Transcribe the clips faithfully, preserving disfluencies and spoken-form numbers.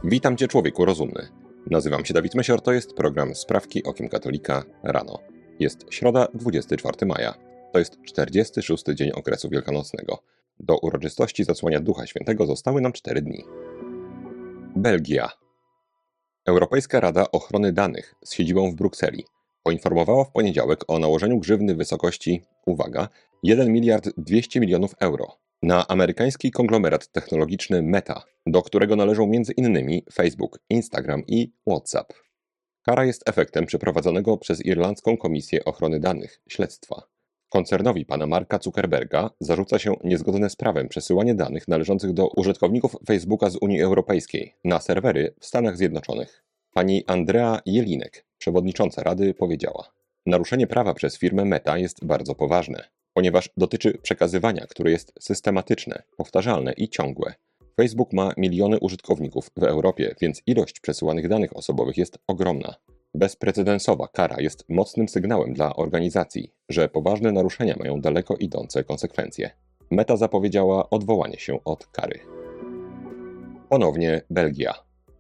Witam Cię, człowieku rozumny. Nazywam się Dawid Mesior, to jest program Sprawki Okiem Katolika rano. Jest środa, dwudziestego czwartego maja. To jest czterdziesty szósty dzień okresu wielkanocnego. Do uroczystości zasłania Ducha Świętego zostały nam cztery dni. Belgia. Europejska Rada Ochrony Danych z siedzibą w Brukseli poinformowała w poniedziałek o nałożeniu grzywny w wysokości, uwaga, jeden miliard dwieście milionów euro na amerykański konglomerat technologiczny Meta, do którego należą między innymi Facebook, Instagram i WhatsApp. Kara jest efektem przeprowadzonego przez Irlandzką Komisję Ochrony Danych śledztwa. Koncernowi pana Marka Zuckerberga zarzuca się niezgodne z prawem przesyłanie danych należących do użytkowników Facebooka z Unii Europejskiej na serwery w Stanach Zjednoczonych. Pani Andrea Jelinek, przewodnicząca Rady, powiedziała: naruszenie prawa przez firmę Meta jest bardzo poważne, ponieważ dotyczy przekazywania, które jest systematyczne, powtarzalne i ciągłe. Facebook ma miliony użytkowników w Europie, więc ilość przesyłanych danych osobowych jest ogromna. Bezprecedensowa kara jest mocnym sygnałem dla organizacji, że poważne naruszenia mają daleko idące konsekwencje. Meta zapowiedziała odwołanie się od kary. Ponownie Belgia.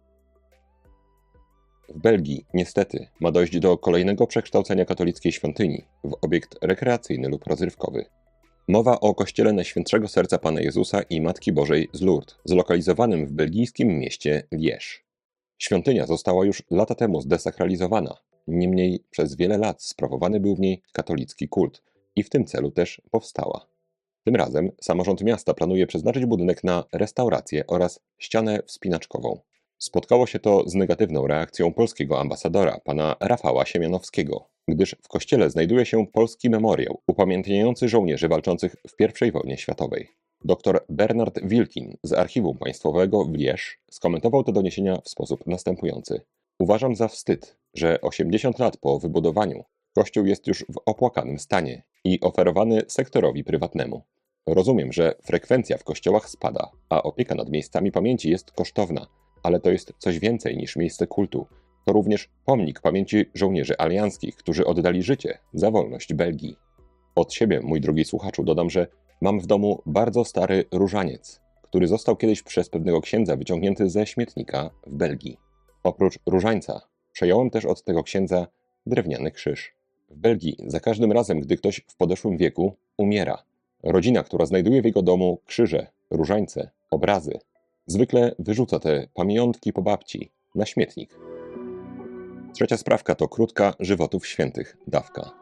W Belgii, niestety, ma dojść do kolejnego przekształcenia katolickiej świątyni w obiekt rekreacyjny lub rozrywkowy. Mowa o kościele Najświętszego Serca Pana Jezusa i Matki Bożej z Lourdes, zlokalizowanym w belgijskim mieście Liège. Świątynia została już lata temu zdesakralizowana, niemniej przez wiele lat sprawowany był w niej katolicki kult i w tym celu też powstała. Tym razem samorząd miasta planuje przeznaczyć budynek na restaurację oraz ścianę wspinaczkową. Spotkało się to z negatywną reakcją polskiego ambasadora, pana Rafała Siemianowskiego, gdyż w kościele znajduje się polski memoriał upamiętniający żołnierzy walczących w pierwszej wojnie światowej. Dr Bernard Wilkin z Archiwum Państwowego w Liège skomentował te doniesienia w sposób następujący. Uważam za wstyd, że osiemdziesiąt lat po wybudowaniu kościół jest już w opłakanym stanie i oferowany sektorowi prywatnemu. Rozumiem, że frekwencja w kościołach spada, a opieka nad miejscami pamięci jest kosztowna, ale to jest coś więcej niż miejsce kultu. To również pomnik pamięci żołnierzy alianckich, którzy oddali życie za wolność Belgii. Od siebie, mój drogi słuchaczu, dodam, że mam w domu bardzo stary różaniec, który został kiedyś przez pewnego księdza wyciągnięty ze śmietnika w Belgii. Oprócz różańca przejąłem też od tego księdza drewniany krzyż. W Belgii za każdym razem, gdy ktoś w podeszłym wieku umiera, rodzina, która znajduje w jego domu krzyże, różańce, obrazy, zwykle wyrzuca te pamiątki po babci na śmietnik. Trzecia sprawka to krótka żywotów świętych dawka.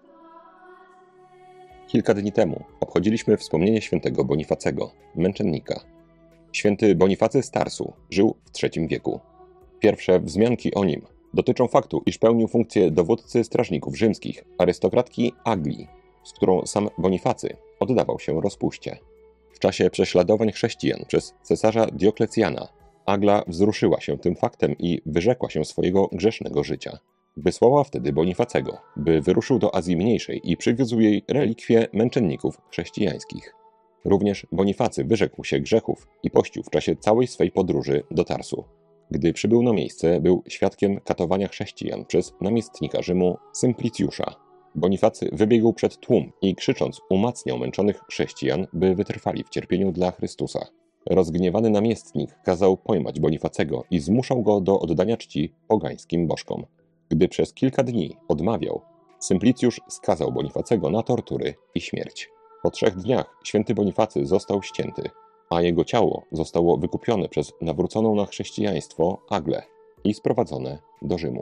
Kilka dni temu obchodziliśmy wspomnienie świętego Bonifacego, męczennika. Święty Bonifacy z Tarsu żył w trzecim wieku. Pierwsze wzmianki o nim dotyczą faktu, iż pełnił funkcję dowódcy strażników rzymskich, arystokratki Aglii, z którą sam Bonifacy oddawał się rozpuście. W czasie prześladowań chrześcijan przez cesarza Dioklecjana Agla wzruszyła się tym faktem i wyrzekła się swojego grzesznego życia. Wysłała wtedy Bonifacego, by wyruszył do Azji Mniejszej i przywiózł jej relikwie męczenników chrześcijańskich. Również Bonifacy wyrzekł się grzechów i pościł w czasie całej swej podróży do Tarsu. Gdy przybył na miejsce, był świadkiem katowania chrześcijan przez namiestnika Rzymu Symplicjusza. Bonifacy wybiegł przed tłum i krzycząc umacniał męczonych chrześcijan, by wytrwali w cierpieniu dla Chrystusa. Rozgniewany namiestnik kazał pojmać Bonifacego i zmuszał go do oddania czci pogańskim bożkom. Gdy przez kilka dni odmawiał, Symplicjusz skazał Bonifacego na tortury i śmierć. Po trzech dniach święty Bonifacy został ścięty, a jego ciało zostało wykupione przez nawróconą na chrześcijaństwo Aglę i sprowadzone do Rzymu.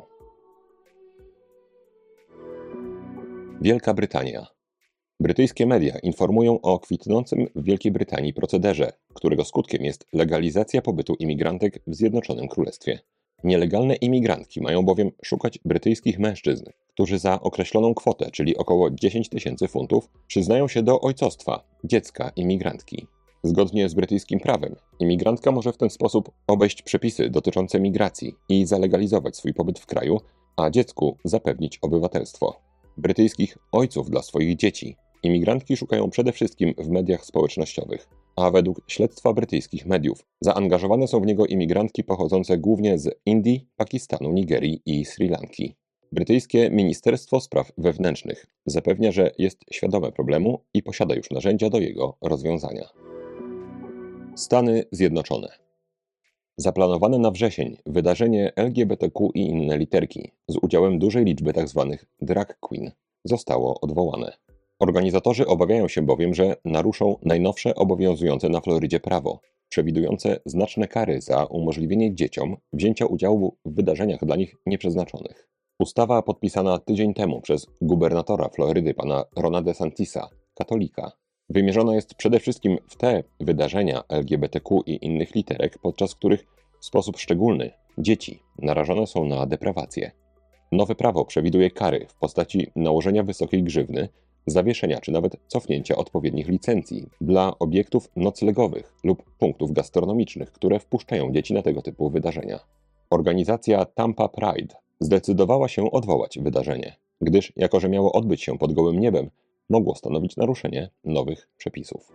Wielka Brytania. Brytyjskie media informują o kwitnącym w Wielkiej Brytanii procederze, którego skutkiem jest legalizacja pobytu imigrantek w Zjednoczonym Królestwie. Nielegalne imigrantki mają bowiem szukać brytyjskich mężczyzn, którzy za określoną kwotę, czyli około dziesięć tysięcy funtów, przyznają się do ojcostwa dziecka imigrantki. Zgodnie z brytyjskim prawem, imigrantka może w ten sposób obejść przepisy dotyczące migracji i zalegalizować swój pobyt w kraju, a dziecku zapewnić obywatelstwo. Brytyjskich ojców dla swoich dzieci imigrantki szukają przede wszystkim w mediach społecznościowych, a według śledztwa brytyjskich mediów zaangażowane są w niego imigrantki pochodzące głównie z Indii, Pakistanu, Nigerii i Sri Lanki. Brytyjskie Ministerstwo Spraw Wewnętrznych zapewnia, że jest świadome problemu i posiada już narzędzia do jego rozwiązania. Stany Zjednoczone. Zaplanowane na wrzesień wydarzenie L G B T Q i inne literki z udziałem dużej liczby tzw. drag queen zostało odwołane. Organizatorzy obawiają się bowiem, że naruszą najnowsze obowiązujące na Florydzie prawo, przewidujące znaczne kary za umożliwienie dzieciom wzięcia udziału w wydarzeniach dla nich nieprzeznaczonych. Ustawa podpisana tydzień temu przez gubernatora Florydy pana Rona DeSantisa, katolika, wymierzona jest przede wszystkim w te wydarzenia L G B T Q i innych literek, podczas których w sposób szczególny dzieci narażone są na deprawację. Nowe prawo przewiduje kary w postaci nałożenia wysokiej grzywny, zawieszenia czy nawet cofnięcia odpowiednich licencji dla obiektów noclegowych lub punktów gastronomicznych, które wpuszczają dzieci na tego typu wydarzenia. Organizacja Tampa Pride zdecydowała się odwołać wydarzenie, gdyż jako że miało odbyć się pod gołym niebem, mogło stanowić naruszenie nowych przepisów.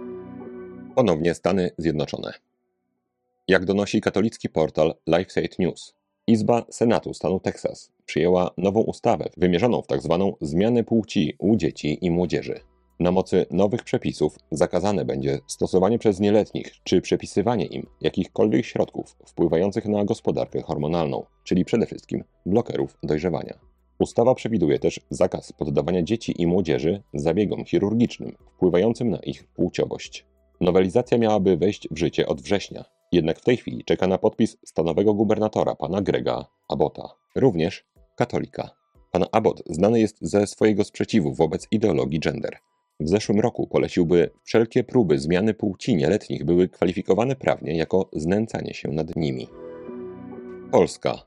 Ponownie Stany Zjednoczone. Jak donosi katolicki portal LifeSite News, Izba Senatu stanu Teksas przyjęła nową ustawę wymierzoną w tzw. zmianę płci u dzieci i młodzieży. Na mocy nowych przepisów zakazane będzie stosowanie przez nieletnich czy przepisywanie im jakichkolwiek środków wpływających na gospodarkę hormonalną, czyli przede wszystkim blokerów dojrzewania. Ustawa przewiduje też zakaz poddawania dzieci i młodzieży zabiegom chirurgicznym wpływającym na ich płciowość. Nowelizacja miałaby wejść w życie od września, jednak w tej chwili czeka na podpis stanowego gubernatora pana Grega Abbotta, również katolika. Pan Abbott znany jest ze swojego sprzeciwu wobec ideologii gender. W zeszłym roku poleciłby wszelkie próby zmiany płci nieletnich były kwalifikowane prawnie jako znęcanie się nad nimi. Polska.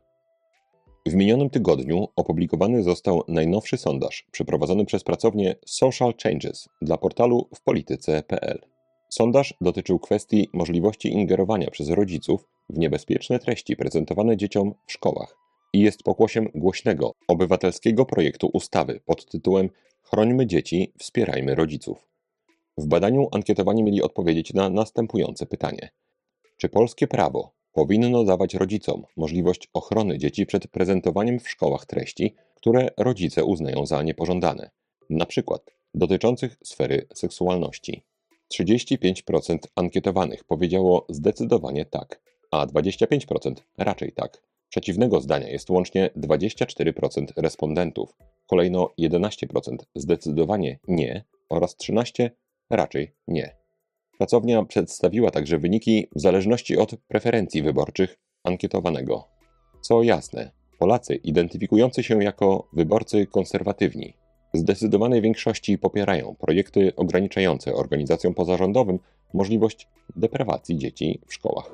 W minionym tygodniu opublikowany został najnowszy sondaż przeprowadzony przez pracownię Social Changes dla portalu w polityce kropka p l. Sondaż dotyczył kwestii możliwości ingerowania przez rodziców w niebezpieczne treści prezentowane dzieciom w szkołach i jest pokłosiem głośnego, obywatelskiego projektu ustawy pod tytułem Chrońmy dzieci, wspierajmy rodziców. W badaniu ankietowani mieli odpowiedzieć na następujące pytanie. Czy polskie prawo powinno dawać rodzicom możliwość ochrony dzieci przed prezentowaniem w szkołach treści, które rodzice uznają za niepożądane, na przykład dotyczących sfery seksualności? trzydzieści pięć procent ankietowanych powiedziało zdecydowanie tak, a dwadzieścia pięć procent raczej tak. Przeciwnego zdania jest łącznie dwadzieścia cztery procent respondentów, kolejno jedenaście procent zdecydowanie nie oraz trzynaście procent raczej nie. Pracownia przedstawiła także wyniki w zależności od preferencji wyborczych ankietowanego. Co jasne, Polacy identyfikujący się jako wyborcy konserwatywni w zdecydowanej większości popierają projekty ograniczające organizacjom pozarządowym możliwość deprawacji dzieci w szkołach.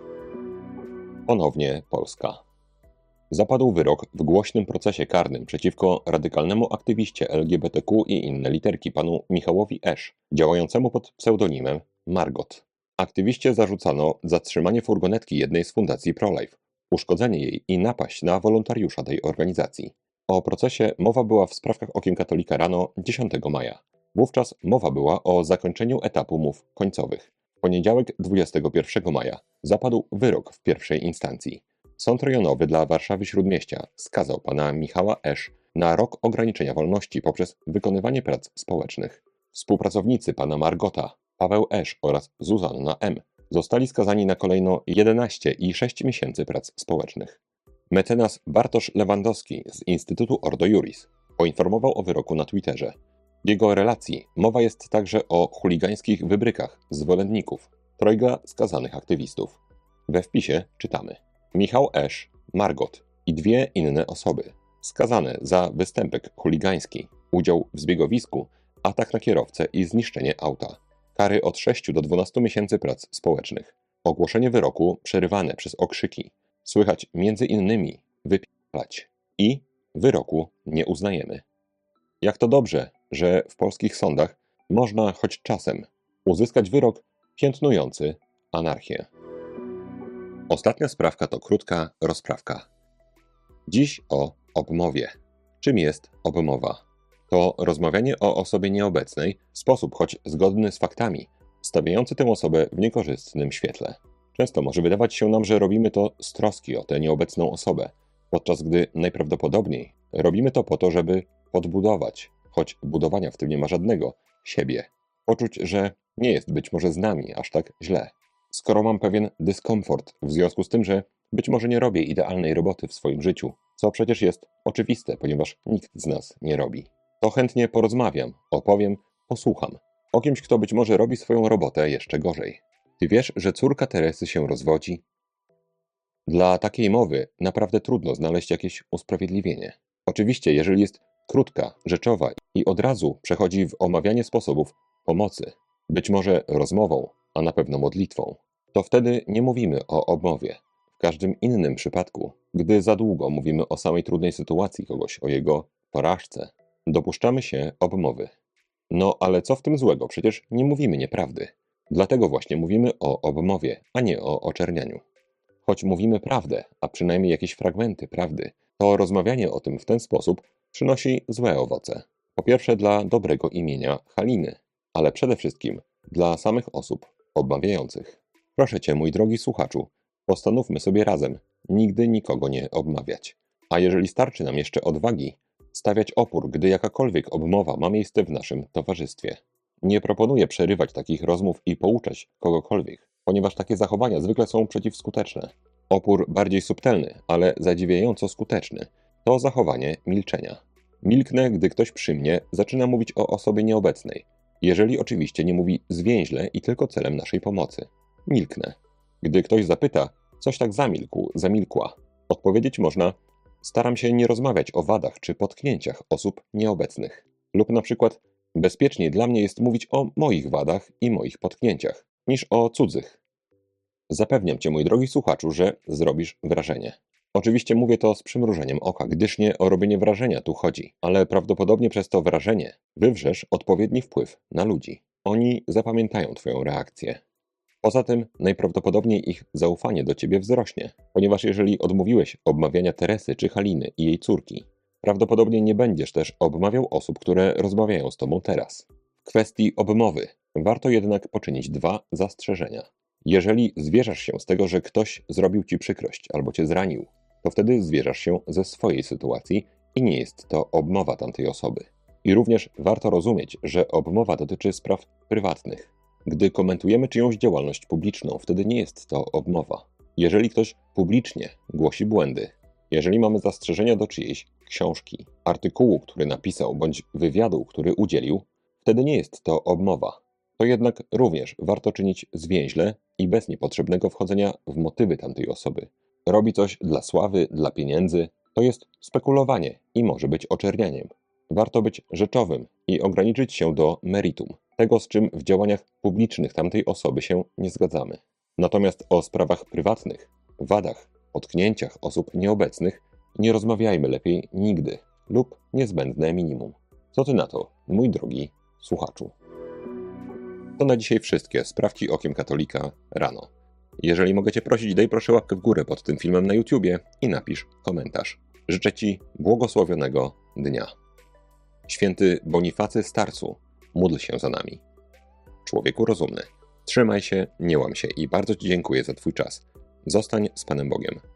Ponownie Polska. Zapadł wyrok w głośnym procesie karnym przeciwko radykalnemu aktywiście L G B T Q i inne literki panu Michałowi Esz, działającemu pod pseudonimem Margot. Aktywiście zarzucano zatrzymanie furgonetki jednej z fundacji ProLife, uszkodzenie jej i napaść na wolontariusza tej organizacji. O procesie mowa była w Sprawkach Okiem Katolika rano dziesiątego maja. Wówczas mowa była o zakończeniu etapu mów końcowych. W poniedziałek dwudziestego pierwszego maja zapadł wyrok w pierwszej instancji. Sąd rejonowy dla Warszawy-Śródmieścia skazał pana Michała Esz na rok ograniczenia wolności poprzez wykonywanie prac społecznych. Współpracownicy pana Margota, Paweł Esz oraz Zuzanna M. zostali skazani na kolejno jedenaście i sześć miesięcy prac społecznych. Mecenas Bartosz Lewandowski z Instytutu Ordo Iuris poinformował o wyroku na Twitterze. W jego relacji mowa jest także o chuligańskich wybrykach zwolenników trojga skazanych aktywistów. We wpisie czytamy: Michał Esz, Margot i dwie inne osoby skazane za występek chuligański, udział w zbiegowisku, atak na kierowcę i zniszczenie auta. Kary od sześciu do dwunastu miesięcy prac społecznych. Ogłoszenie wyroku przerywane przez okrzyki. Słychać między innymi wypalać i wyroku nie uznajemy. Jak to dobrze, że w polskich sądach można choć czasem uzyskać wyrok piętnujący anarchię. Ostatnia sprawka to krótka rozprawka. Dziś o obmowie. Czym jest obmowa? To rozmawianie o osobie nieobecnej w sposób choć zgodny z faktami, stawiający tę osobę w niekorzystnym świetle. Często może wydawać się nam, że robimy to z troski o tę nieobecną osobę, podczas gdy najprawdopodobniej robimy to po to, żeby podbudować, choć budowania w tym nie ma żadnego, siebie. Poczuć, że nie jest być może z nami aż tak źle. skoro mam pewien dyskomfort w związku z tym, że być może nie robię idealnej roboty w swoim życiu, co przecież jest oczywiste, ponieważ nikt z nas nie robi, to chętnie porozmawiam, opowiem, posłucham o kimś, kto być może robi swoją robotę jeszcze gorzej. Ty wiesz, że córka Teresy się rozwodzi? Dla takiej mowy naprawdę trudno znaleźć jakieś usprawiedliwienie. Oczywiście, jeżeli jest krótka, rzeczowa i od razu przechodzi w omawianie sposobów pomocy, być może rozmową, a na pewno modlitwą, to wtedy nie mówimy o obmowie. W każdym innym przypadku, gdy za długo mówimy o samej trudnej sytuacji kogoś, o jego porażce, dopuszczamy się obmowy. No ale co w tym złego? Przecież nie mówimy nieprawdy. Dlatego właśnie mówimy o obmowie, a nie o oczernianiu. Choć mówimy prawdę, a przynajmniej jakieś fragmenty prawdy, to rozmawianie o tym w ten sposób przynosi złe owoce. Po pierwsze dla dobrego imienia Haliny, ale przede wszystkim dla samych osób obmawiających. Proszę Cię, mój drogi słuchaczu, postanówmy sobie razem nigdy nikogo nie obmawiać. A jeżeli starczy nam jeszcze odwagi, stawiać opór, gdy jakakolwiek obmowa ma miejsce w naszym towarzystwie. Nie proponuję przerywać takich rozmów i pouczać kogokolwiek, ponieważ takie zachowania zwykle są przeciwskuteczne. Opór bardziej subtelny, ale zadziwiająco skuteczny, to zachowanie milczenia. Milknę, gdy ktoś przy mnie zaczyna mówić o osobie nieobecnej, jeżeli oczywiście nie mówi zwięźle i tylko celem naszej pomocy. Milknę. Gdy ktoś zapyta, coś tak zamilkł, zamilkła, odpowiedzieć można: staram się nie rozmawiać o wadach czy potknięciach osób nieobecnych. Lub na przykład: bezpieczniej dla mnie jest mówić o moich wadach i moich potknięciach, niż o cudzych. Zapewniam Cię, mój drogi słuchaczu, że zrobisz wrażenie. Oczywiście mówię to z przymrużeniem oka, gdyż nie o robienie wrażenia tu chodzi, ale prawdopodobnie przez to wrażenie wywrzesz odpowiedni wpływ na ludzi. Oni zapamiętają Twoją reakcję. Poza tym najprawdopodobniej ich zaufanie do Ciebie wzrośnie, ponieważ jeżeli odmówiłeś obmawiania Teresy czy Haliny i jej córki, prawdopodobnie nie będziesz też obmawiał osób, które rozmawiają z Tobą teraz. W kwestii obmowy warto jednak poczynić dwa zastrzeżenia. Jeżeli zwierzasz się z tego, że ktoś zrobił Ci przykrość albo Cię zranił, to wtedy zwierzasz się ze swojej sytuacji i nie jest to obmowa tamtej osoby. I również warto rozumieć, że obmowa dotyczy spraw prywatnych. Gdy komentujemy czyjąś działalność publiczną, wtedy nie jest to obmowa. Jeżeli ktoś publicznie głosi błędy, jeżeli mamy zastrzeżenia do czyjejś książki, artykułu, który napisał, bądź wywiadu, który udzielił, wtedy nie jest to obmowa. To jednak również warto czynić zwięźle i bez niepotrzebnego wchodzenia w motywy tamtej osoby. Robi coś dla sławy, dla pieniędzy, to jest spekulowanie i może być oczernianiem. Warto być rzeczowym i ograniczyć się do meritum, tego z czym w działaniach publicznych tamtej osoby się nie zgadzamy. Natomiast o sprawach prywatnych, wadach, potknięciach osób nieobecnych nie rozmawiajmy lepiej nigdy lub niezbędne minimum. Co Ty na to, mój drogi słuchaczu? To na dzisiaj wszystkie Sprawdź okiem katolika rano. Jeżeli mogę Cię prosić, daj proszę łapkę w górę pod tym filmem na YouTubie i napisz komentarz. Życzę Ci błogosławionego dnia. Święty Bonifacy Starcu, módl się za nami. Człowieku rozumny, trzymaj się, nie łam się i bardzo Ci dziękuję za Twój czas. Zostań z Panem Bogiem.